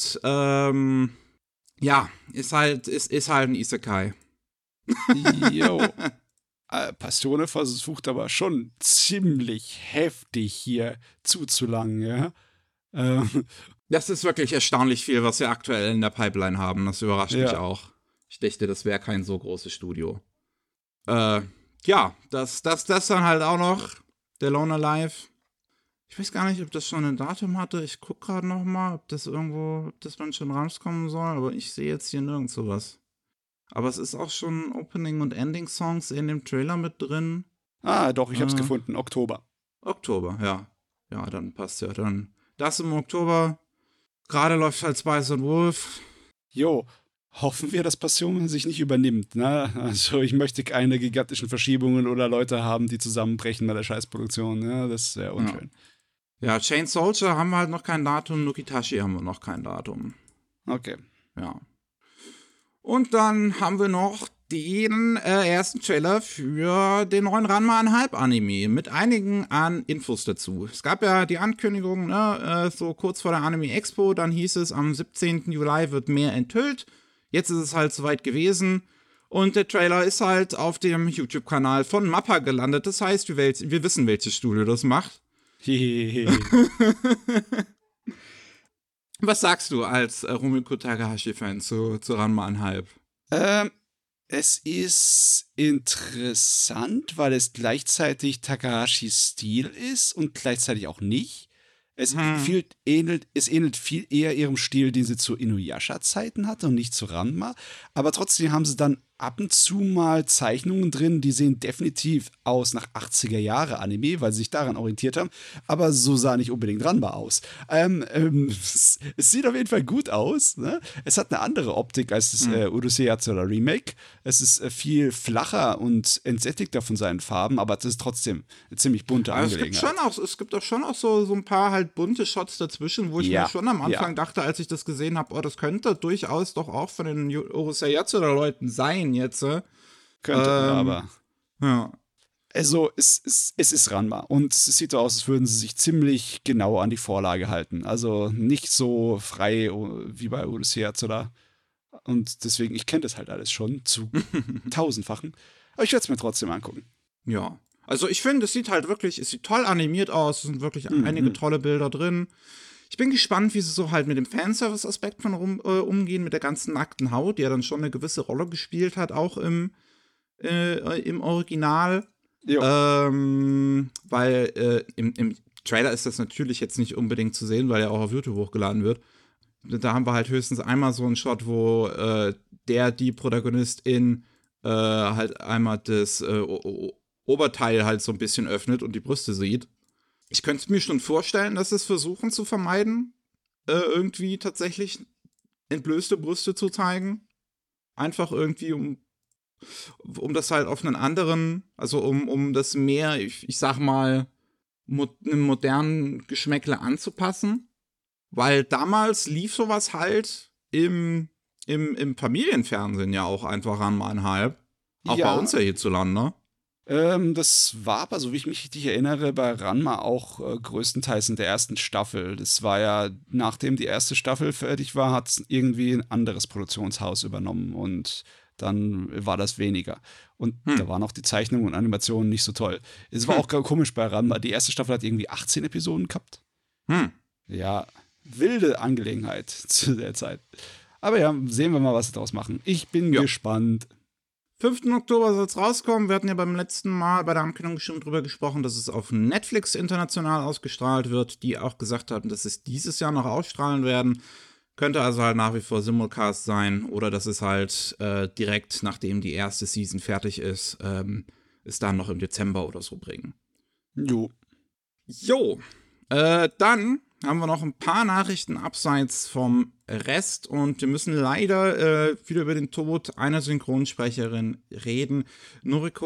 ja, ist halt ein Isekai. Jo. Passione versucht aber schon ziemlich heftig hier zuzulangen, ja. Das ist wirklich erstaunlich viel, was wir aktuell in der Pipeline haben. Das überrascht mich auch. Ich dachte, das wäre kein so großes Studio. Ja, das dann halt auch noch. Der Loner Live. Ich weiß gar nicht, ob das schon ein Datum hatte. Ich gucke gerade noch mal, ob das dann schon rauskommen soll. Aber ich sehe jetzt hier nirgends sowas. Aber es ist auch schon Opening- und Ending-Songs in dem Trailer mit drin. Ah, doch, ich hab's gefunden. Oktober. Oktober, ja. Ja, dann passt ja. Dann das im Oktober. Gerade läuft halt Spice & Wolf. Jo, hoffen wir, dass Passione sich nicht übernimmt, ne? Also ich möchte keine gigantischen Verschiebungen oder Leute haben, die zusammenbrechen bei der Scheißproduktion, ne? Das ist sehr unschön. Ja, Chain Soldier haben wir halt noch kein Datum, Nukitashi haben wir noch kein Datum. Okay. Ja. Und dann haben wir noch den ersten Trailer für den neuen Ranma einhalb Anime mit einigen an Infos dazu. Es gab ja die Ankündigung, ne, so kurz vor der Anime Expo, dann hieß es, am 17. Juli wird mehr enthüllt. Jetzt ist es halt soweit gewesen. Und der Trailer ist halt auf dem YouTube-Kanal von Mappa gelandet. Das heißt, wir wissen, welches Studio das macht. Was sagst du als Rumiko Takahashi-Fan zu Ranma einhalb? Es ist interessant, weil es gleichzeitig Takahashis Stil ist und gleichzeitig auch nicht. Es ähnelt viel eher ihrem Stil, den sie zu Inuyasha-Zeiten hatte und nicht zu Ranma. Aber trotzdem haben sie dann ab und zu mal Zeichnungen drin, die sehen definitiv aus nach 80er-Jahre-Anime, weil sie sich daran orientiert haben. Aber so sah nicht unbedingt Ranma aus. Es sieht auf jeden Fall gut aus. Ne? Es hat eine andere Optik als das Urusei Yatsura Remake. Es ist viel flacher und entsättigter von seinen Farben, aber es ist trotzdem eine ziemlich bunte Angelegenheit. Es gibt auch schon so ein paar halt bunte Shots dazwischen, wo ich mir schon am Anfang dachte, als ich das gesehen habe, das könnte durchaus doch auch von den Urusei Yatsura Leuten sein jetzt. Könnte, aber. Ja. Also, es ist Ranma. Und es sieht so aus, als würden sie sich ziemlich genau an die Vorlage halten. Also nicht so frei wie bei Urusei Yatsura. Und deswegen, ich kenne das halt alles schon zu tausendfachen. Aber ich werde es mir trotzdem angucken. Ja. Also ich finde, es sieht toll animiert aus. Es sind wirklich einige tolle Bilder drin. Ich bin gespannt, wie sie so halt mit dem Fanservice-Aspekt von umgehen, mit der ganzen nackten Haut, die ja dann schon eine gewisse Rolle gespielt hat, auch im Original. Weil im Trailer ist das natürlich jetzt nicht unbedingt zu sehen, weil er auch auf YouTube hochgeladen wird. Da haben wir halt höchstens einmal so einen Shot, wo die Protagonistin halt einmal das Oberteil halt so ein bisschen öffnet und die Brüste sieht. Ich könnte mir schon vorstellen, dass es versuchen zu vermeiden, irgendwie tatsächlich entblößte Brüste zu zeigen. Einfach irgendwie, um das halt auf einen anderen, also um das mehr, ich sag mal, einem modernen Geschmäckle anzupassen. Weil damals lief sowas halt im Familienfernsehen ja auch einfach Ranma einhalb. Auch bei uns ja hierzulande. Das war aber, so wie ich mich richtig erinnere, bei Ranma auch größtenteils in der ersten Staffel. Das war ja, nachdem die erste Staffel fertig war, hat es irgendwie ein anderes Produktionshaus übernommen und dann war das weniger. Und da waren auch die Zeichnungen und Animationen nicht so toll. Es war auch komisch bei Ranma. Die erste Staffel hat irgendwie 18 Episoden gehabt. Ja, wilde Angelegenheit zu der Zeit. Aber ja, sehen wir mal, was sie daraus machen. Ich bin gespannt. 5. Oktober soll es rauskommen. Wir hatten ja beim letzten Mal bei der Ankündigung schon drüber gesprochen, dass es auf Netflix international ausgestrahlt wird, die auch gesagt hatten, dass es dieses Jahr noch ausstrahlen werden. Könnte also halt nach wie vor Simulcast sein oder dass es halt direkt, nachdem die erste Season fertig ist, es dann noch im Dezember oder so bringen. Jo. Dann haben wir noch ein paar Nachrichten abseits vom Rest und wir müssen leider wieder über den Tod einer Synchronsprecherin reden. Noriko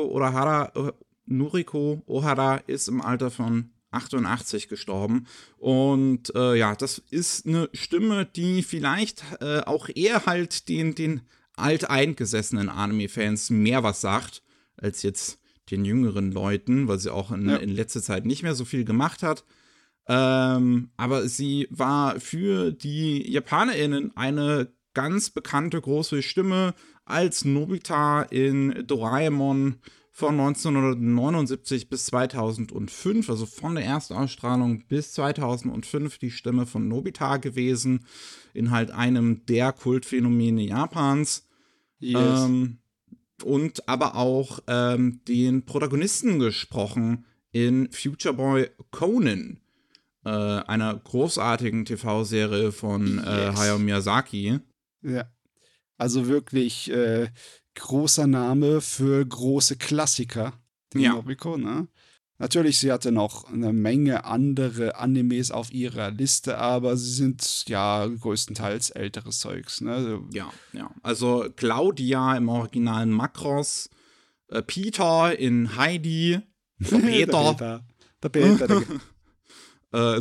Ohara ist im Alter von 88 gestorben und das ist eine Stimme, die vielleicht auch eher halt den alteingesessenen Anime-Fans mehr was sagt, als jetzt den jüngeren Leuten, weil sie auch in letzter Zeit nicht mehr so viel gemacht hat. Aber sie war für die JapanerInnen eine ganz bekannte große Stimme als Nobita in Doraemon von 1979 bis 2005, also von der Erstausstrahlung bis 2005 die Stimme von Nobita gewesen, in halt einem der Kultphänomene Japans. Yes. Und aber auch den Protagonisten gesprochen in Future Boy Conan, einer großartigen TV-Serie von Hayao Miyazaki. Ja, also wirklich großer Name für große Klassiker, die Noriko, ne? Natürlich, sie hatte noch eine Menge andere Animes auf ihrer Liste, aber sie sind ja größtenteils älteres Zeugs, ne? Ja. Also Claudia im originalen Macross, Peter in Heidi, der Peter.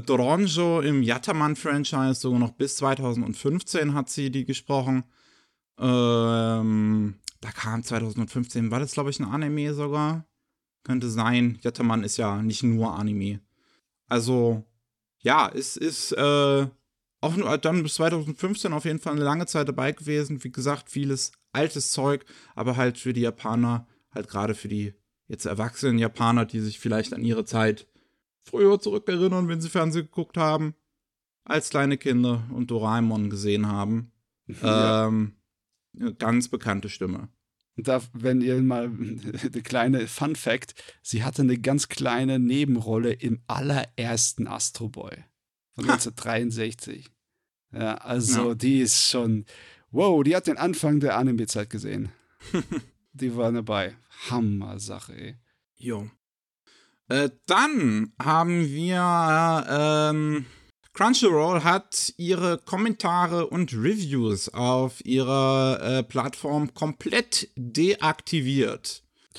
Doronjo im Yataman-Franchise, sogar noch bis 2015 hat sie die gesprochen. Da kam 2015, war das, glaube ich, ein Anime sogar? Könnte sein. Yatterman ist ja nicht nur Anime. Also, ja, es ist auch nur dann bis 2015 auf jeden Fall eine lange Zeit dabei gewesen. Wie gesagt, vieles altes Zeug, aber halt für die Japaner, halt gerade für die jetzt erwachsenen Japaner, die sich vielleicht an ihre Zeit früher zurückerinnern, wenn sie Fernsehen geguckt haben, als kleine Kinder und Doraemon gesehen haben. Ja. Eine ganz bekannte Stimme. Da, wenn ihr mal eine kleine Fun Fact, sie hatte eine ganz kleine Nebenrolle im allerersten Astro Boy von 1963. Ja, also Ja. die ist schon, wow, die hat den Anfang der Anime-Zeit gesehen. Die war dabei. Hammer-Sache, ey. Jo. Dann haben wir Crunchyroll hat ihre Kommentare und Reviews auf ihrer Plattform komplett deaktiviert.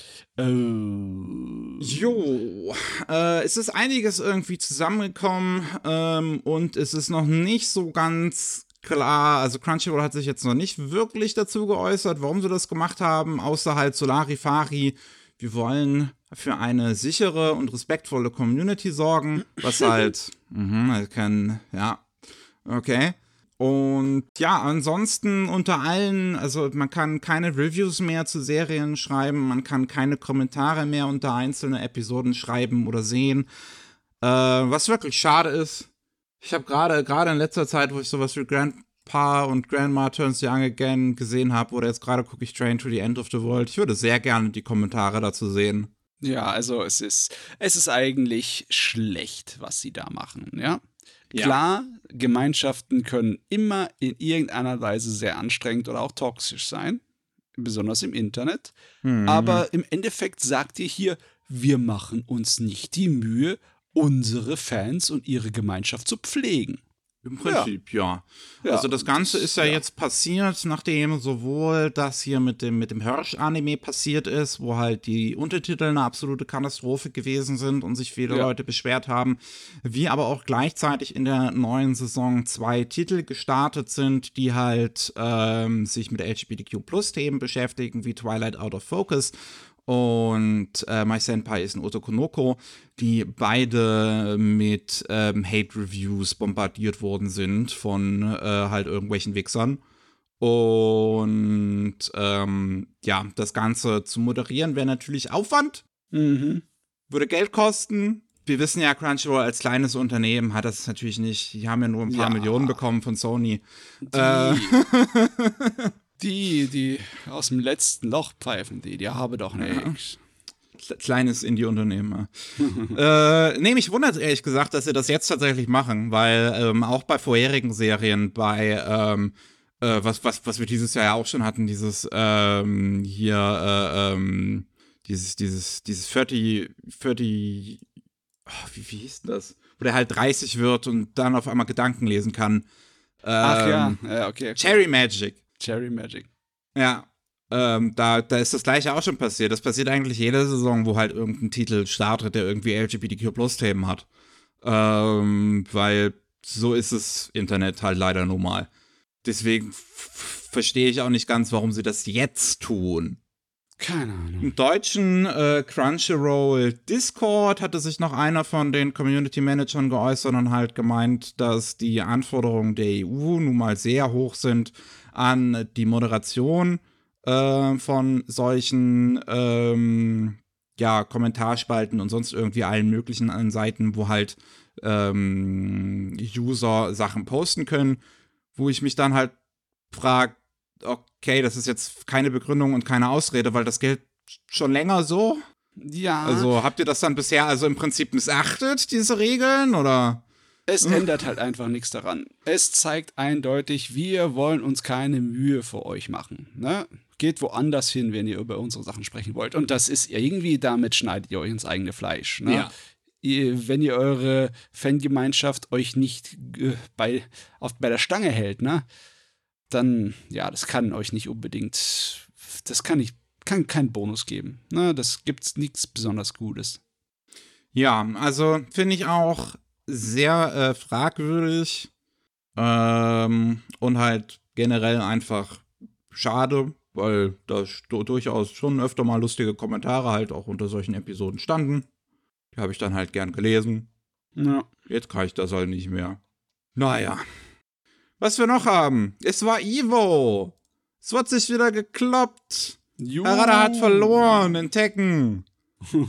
Jo, es ist einiges irgendwie zusammengekommen und es ist noch nicht so ganz klar, also Crunchyroll hat sich jetzt noch nicht wirklich dazu geäußert, warum sie das gemacht haben, außer halt Solarifari, wir wollen für eine sichere und respektvolle Community sorgen, was halt, ja, okay. Und ja, ansonsten unter allen, also man kann keine Reviews mehr zu Serien schreiben, man kann keine Kommentare mehr unter einzelne Episoden schreiben oder sehen, was wirklich schade ist. Ich habe gerade in letzter Zeit, wo ich sowas wie Grandpa und Grandma Turns Young Again gesehen habe, oder jetzt gerade gucke ich Train to the End of the World, ich würde sehr gerne die Kommentare dazu sehen. Ja, also es ist eigentlich schlecht, was sie da machen, ja. Klar, Gemeinschaften können immer in irgendeiner Weise sehr anstrengend oder auch toxisch sein, besonders im Internet. Aber im Endeffekt sagt ihr hier, wir machen uns nicht die Mühe, unsere Fans und ihre Gemeinschaft zu pflegen. Im Prinzip, ja. Also das Ganze ist ja jetzt passiert, nachdem sowohl das hier mit dem Hirsch-Anime passiert ist, wo halt die Untertitel eine absolute Katastrophe gewesen sind und sich viele Leute beschwert haben, wie aber auch gleichzeitig in der neuen Saison 2 Titel gestartet sind, die halt sich mit LGBTQ+-Themen beschäftigen, wie Twilight Out of Focus und My Senpai is an Otokonoko, die beide mit Hate-Reviews bombardiert worden sind von halt irgendwelchen Wichsern. Und ja, das Ganze zu moderieren wäre natürlich Aufwand, würde Geld kosten. Wir wissen ja, Crunchyroll als kleines Unternehmen hat das natürlich nicht. Die haben ja nur ein paar Millionen bekommen von Sony. Die aus dem letzten Loch pfeifen, die haben doch nichts. Kleines Indie-Unternehmen. Mich wundert ehrlich gesagt, dass sie das jetzt tatsächlich machen, weil auch bei vorherigen Serien, bei was wir dieses Jahr ja auch schon hatten, dieses 40, wie hieß denn das? Wo der halt 30 wird und dann auf einmal Gedanken lesen kann. Okay. Cherry Magic. Cherry Magic. Ja, da ist das Gleiche auch schon passiert. Das passiert eigentlich jede Saison, wo halt irgendein Titel startet, der irgendwie LGBTQ+-Themen hat. Weil so ist das Internet halt leider normal. Deswegen verstehe ich auch nicht ganz, warum sie das jetzt tun. Keine Ahnung. Im deutschen Crunchyroll Discord hatte sich noch einer von den Community Managern geäußert und halt gemeint, dass die Anforderungen der EU nun mal sehr hoch sind an die Moderation von solchen Kommentarspalten und sonst irgendwie allen möglichen an Seiten, wo halt User Sachen posten können, wo ich mich dann halt frage, okay, das ist jetzt keine Begründung und keine Ausrede, weil das gilt schon länger so. Ja. Also habt ihr das dann bisher also im Prinzip missachtet, diese Regeln, oder? Es ändert halt einfach nichts daran. Es zeigt eindeutig, wir wollen uns keine Mühe für euch machen. Ne? Geht woanders hin, wenn ihr über unsere Sachen sprechen wollt. Und das ist irgendwie, damit schneidet ihr euch ins eigene Fleisch. Ne? Ja. Wenn ihr eure Fangemeinschaft euch nicht bei der Stange hält, ne? Dann, ja, das kann euch nicht unbedingt, das kann keinen Bonus geben. Ne? Das gibt's nichts besonders Gutes. Ja, also finde ich auch sehr fragwürdig und halt generell einfach schade, weil da durchaus schon öfter mal lustige Kommentare halt auch unter solchen Episoden standen. Die habe ich dann halt gern gelesen. Ja. Jetzt kann ich das halt nicht mehr. Naja. Was wir noch haben, es war Evo. Es wird sich wieder gekloppt. Harada hat verloren in Tekken. Und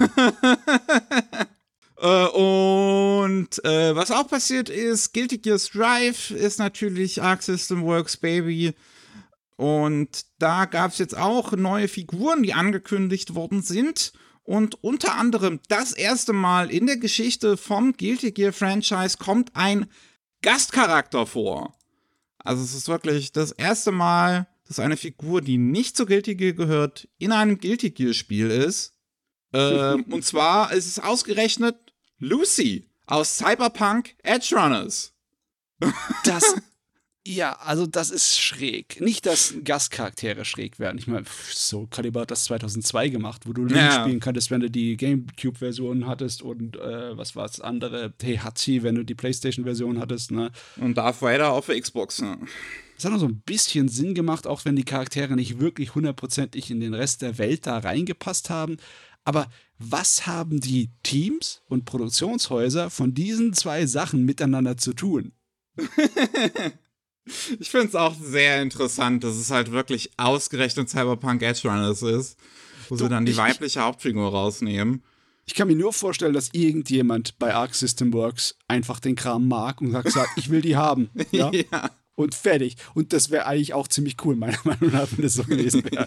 was auch passiert ist, Guilty Gear Strive ist natürlich Arc System Works Baby. Und da gab es jetzt auch neue Figuren, die angekündigt worden sind. Und unter anderem das erste Mal in der Geschichte vom Guilty Gear Franchise kommt ein Gastcharakter vor. Also es ist wirklich das erste Mal, dass eine Figur, die nicht zu Guilty Gear gehört, in einem Guilty Gear Spiel ist. Und zwar ist es ausgerechnet Lucy aus Cyberpunk Edge Runners. Also das ist schräg. Nicht, dass Gastcharaktere schräg werden. Ich meine, Soul Calibur hat das 2002 gemacht, wo du Link spielen konntest, wenn du die Gamecube-Version hattest und was war das andere? Heihachi, wenn du die PlayStation-Version hattest. Ne? Und Darth Vader auf der Xbox. Ne? Das hat noch so ein bisschen Sinn gemacht, auch wenn die Charaktere nicht wirklich hundertprozentig in den Rest der Welt da reingepasst haben. Aber was haben die Teams und Produktionshäuser von diesen zwei Sachen miteinander zu tun? Ich finde es auch sehr interessant, dass es halt wirklich ausgerechnet Cyberpunk Edge Runners ist, wo sie dann die weibliche Hauptfigur rausnehmen. Ich kann mir nur vorstellen, dass irgendjemand bei Arc System Works einfach den Kram mag und sagt, ich will die haben. Ja? Ja. Und fertig. Und das wäre eigentlich auch ziemlich cool, meiner Meinung nach, wenn das so gewesen wäre.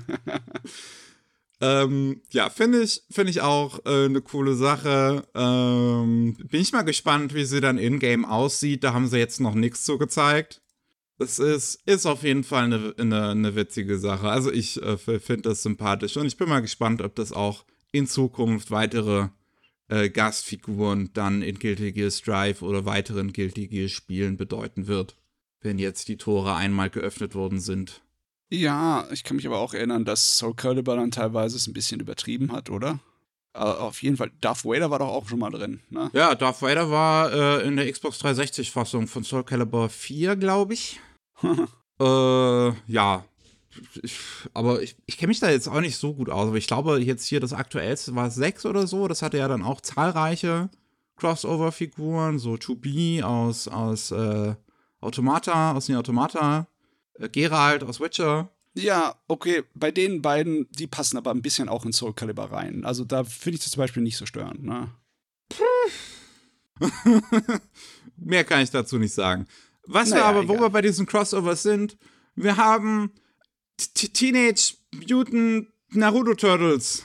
Ja, finde ich auch eine coole Sache. Bin ich mal gespannt, wie sie dann in-game aussieht. Da haben sie jetzt noch nichts zu gezeigt. Es ist auf jeden Fall eine witzige Sache. Also ich finde das sympathisch und ich bin mal gespannt, ob das auch in Zukunft weitere Gastfiguren dann in Guilty Gear Strive oder weiteren Guilty Gear Spielen bedeuten wird, wenn jetzt die Tore einmal geöffnet worden sind. Ja, ich kann mich aber auch erinnern, dass Soul Calibur dann teilweise es ein bisschen übertrieben hat, oder? Auf jeden Fall, Darth Vader war doch auch schon mal drin, ne? Ja, Darth Vader war in der Xbox 360-Fassung von Soul Calibur 4, glaube ich. Ja. Aber ich kenne mich da jetzt auch nicht so gut aus. Aber ich glaube, jetzt hier das aktuellste war 6 oder so. Das hatte ja dann auch zahlreiche Crossover-Figuren, so 2B aus Automata, aus den Automata. Geralt aus Witcher. Ja, okay, bei den beiden, die passen aber ein bisschen auch in Soul Calibur rein. Also da finde ich das zum Beispiel nicht so störend, ne? Mehr kann ich dazu nicht sagen. Wo wir bei diesen Crossovers sind, wir haben Teenage Mutant Naruto Turtles.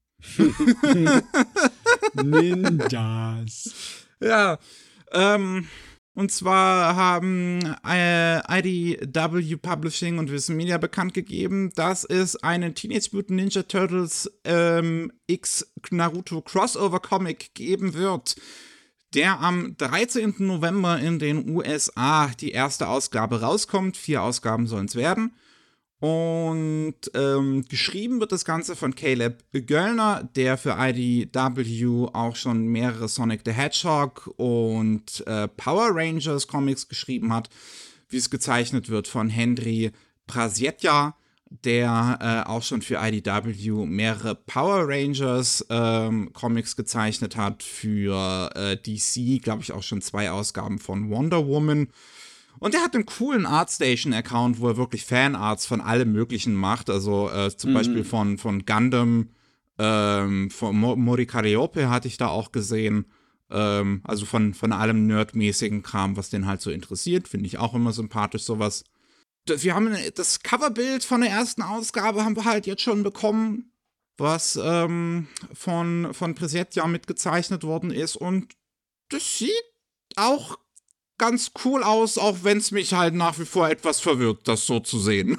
Ninjas. Ja, und zwar haben IDW Publishing und Viz Media bekannt gegeben, dass es einen Teenage Mutant Ninja Turtles X Naruto Crossover Comic geben wird, der am 13. November in den USA die erste Ausgabe rauskommt. 4 Ausgaben sollen es werden. Und geschrieben wird das Ganze von Caleb Göllner, der für IDW auch schon mehrere Sonic the Hedgehog und Power Rangers Comics geschrieben hat, wie es gezeichnet wird von Henry Prasietja, der auch schon für IDW mehrere Power Rangers Comics gezeichnet hat, für DC, glaube ich, auch schon 2 Ausgaben von Wonder Woman. Und er hat einen coolen ArtStation-Account, wo er wirklich Fanarts von allem Möglichen macht. Also zum Beispiel von Gundam, von Mori Kariope hatte ich da auch gesehen. Also von allem nerdmäßigen Kram, was den halt so interessiert. Finde ich auch immer sympathisch, sowas. Wir haben das Coverbild von der ersten Ausgabe haben wir halt jetzt schon bekommen, was von Presetja mitgezeichnet worden ist. Und das sieht auch ganz cool aus, auch wenn es mich halt nach wie vor etwas verwirrt, das so zu sehen.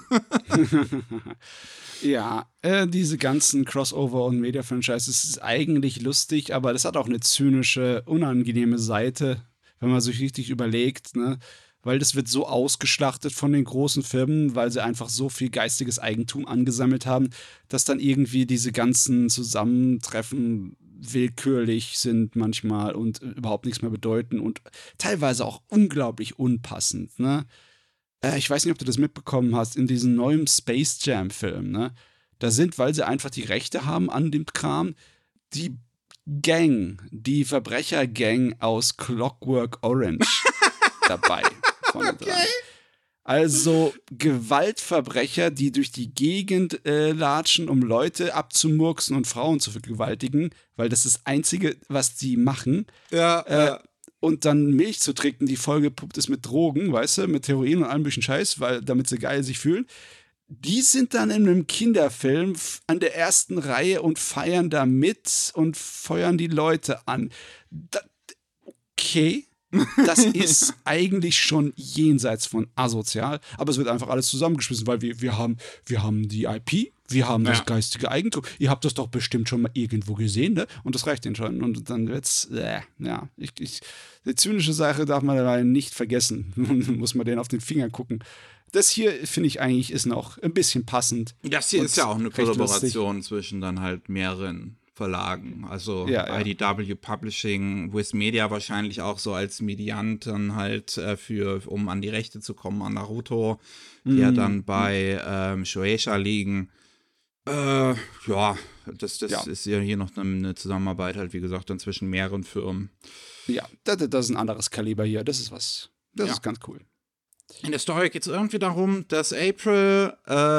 Ja, diese ganzen Crossover- und Media-Franchises ist eigentlich lustig, aber das hat auch eine zynische, unangenehme Seite, wenn man sich richtig überlegt, ne? Weil das wird so ausgeschlachtet von den großen Firmen, weil sie einfach so viel geistiges Eigentum angesammelt haben, dass dann irgendwie diese ganzen Zusammentreffen willkürlich sind manchmal und überhaupt nichts mehr bedeuten und teilweise auch unglaublich unpassend, ne? Ich weiß nicht, ob du das mitbekommen hast, in diesem neuen Space Jam-Film, ne? Da sind, weil sie einfach die Rechte haben an dem Kram, die Verbrechergang aus Clockwork Orange dabei. Okay. Also Gewaltverbrecher, die durch die Gegend latschen, um Leute abzumurksen und Frauen zu vergewaltigen, weil das ist das Einzige, was die machen. Ja. Und dann Milch zu trinken, die vollgepuppt ist mit Drogen, weißt du, mit Heroin und allem bisschen Scheiß, damit sie geil sich fühlen. Die sind dann in einem Kinderfilm an der ersten Reihe und feiern da mit und feuern die Leute an. Okay, das ist eigentlich schon jenseits von asozial, aber es wird einfach alles zusammengeschmissen, weil wir haben die IP, wir haben das geistige Eigentum. Ihr habt das doch bestimmt schon mal irgendwo gesehen, ne? Und das reicht denen schon. Und dann wird's, die zynische Sache darf man dabei nicht vergessen. Muss man denen auf den Finger gucken. Das hier, finde ich eigentlich, ist noch ein bisschen passend. Das hier ist ja auch eine Kollaboration zwischen dann halt mehreren Verlagen. Also IDW Publishing, Viz Media wahrscheinlich auch so als Mediant dann halt um an die Rechte zu kommen an Naruto, die ja dann bei Shueisha liegen. Das ist ja hier noch eine Zusammenarbeit halt, wie gesagt, dann zwischen mehreren Firmen. Ja, das ist ein anderes Kaliber hier. Das ist was. Das ist ganz cool. In der Story geht es irgendwie darum, dass April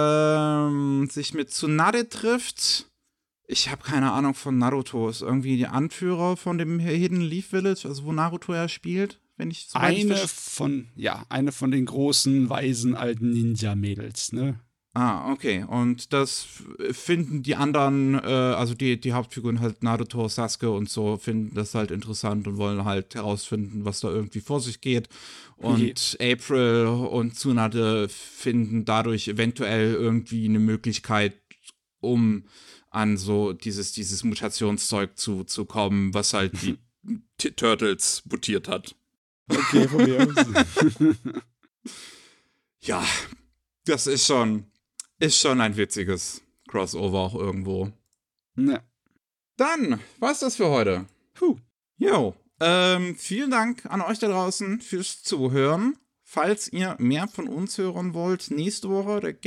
sich mit Tsunade trifft. Ich habe keine Ahnung von Naruto. Ist irgendwie die Anführer von dem Hidden Leaf Village, also wo Naruto ja spielt, wenn ich so eine von den großen, weisen, alten Ninja-Mädels, ne? Ah, okay. Und das finden die anderen, also die Hauptfiguren halt Naruto, Sasuke und so, finden das halt interessant und wollen halt herausfinden, was da irgendwie vor sich geht. Und April und Tsunade finden dadurch eventuell irgendwie eine Möglichkeit, um an so dieses Mutationszeug zu kommen, was halt die Turtles mutiert hat. Okay, von mir aus. Ja, das ist schon ein witziges Crossover auch irgendwo. Ja. Dann war's das für heute. Jo. Vielen Dank an euch da draußen fürs Zuhören. Falls ihr mehr von uns hören wollt, nächste Woche, da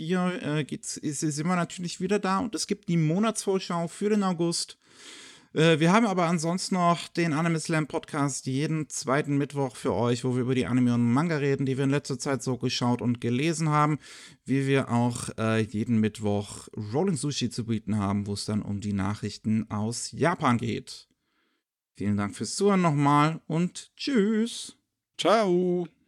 sind wir natürlich wieder da und es gibt die Monatsvorschau für den August. Wir haben aber ansonsten noch den Anime Slam Podcast jeden zweiten Mittwoch für euch, wo wir über die Anime und Manga reden, die wir in letzter Zeit so geschaut und gelesen haben, wie wir auch jeden Mittwoch Rolling Sushi zu bieten haben, wo es dann um die Nachrichten aus Japan geht. Vielen Dank fürs Zuhören nochmal und tschüss. Ciao.